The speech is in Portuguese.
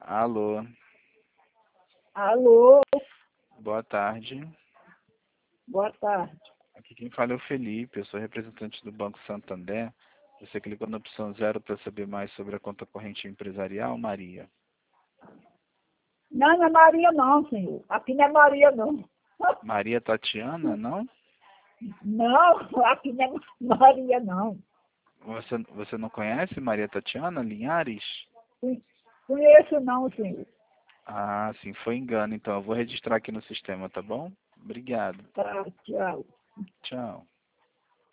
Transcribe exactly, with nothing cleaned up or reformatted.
Alô, Alô, boa tarde. boa tarde. Aqui quem fala é o Felipe, eu sou representante do Banco Santander. Você clicou na opção zero para saber mais sobre a conta corrente empresarial, Maria? Não, não é Maria não, senhor. Aqui não é Maria não. Maria Tatiana, não? Não, aqui não é Maria não. Você, você não conhece Maria Tatiana Linhares? Conheço não, senhor. Ah, sim, foi engano. Então, eu vou registrar aqui no sistema, tá bom? Obrigado. Tá, tchau. Tchau.